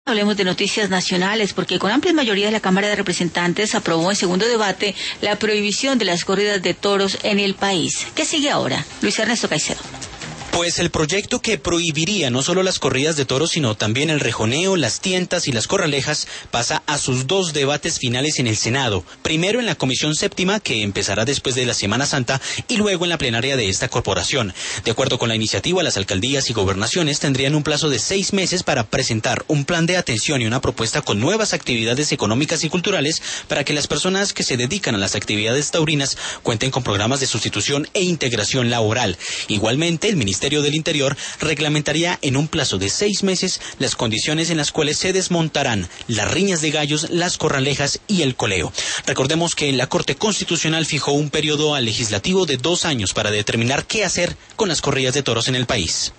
Hablemos de noticias nacionales, porque con amplia mayoría de la Cámara de Representantes aprobó en segundo debate la prohibición de las corridas de toros en el país. ¿Qué sigue ahora? Luis Ernesto Caicedo. Pues el proyecto que prohibiría no solo las corridas de toros, sino también el rejoneo, las tientas y las corralejas, pasa a sus 2 debates finales en el Senado. Primero en la Comisión Séptima, que empezará después de la Semana Santa, y luego en la plenaria de esta corporación. De acuerdo con la iniciativa, las alcaldías y gobernaciones tendrían un plazo de 6 meses para presentar un plan de atención y una propuesta con nuevas actividades económicas y culturales para que las personas que se dedican a las actividades taurinas cuenten con programas de sustitución e integración laboral. Igualmente, el Ministerio del Interior reglamentaría en un plazo de 6 meses las condiciones en las cuales se desmontarán las riñas de gallos, las corralejas y el coleo. Recordemos que la Corte Constitucional fijó un periodo legislativo de 2 años para determinar qué hacer con las corridas de toros en el país.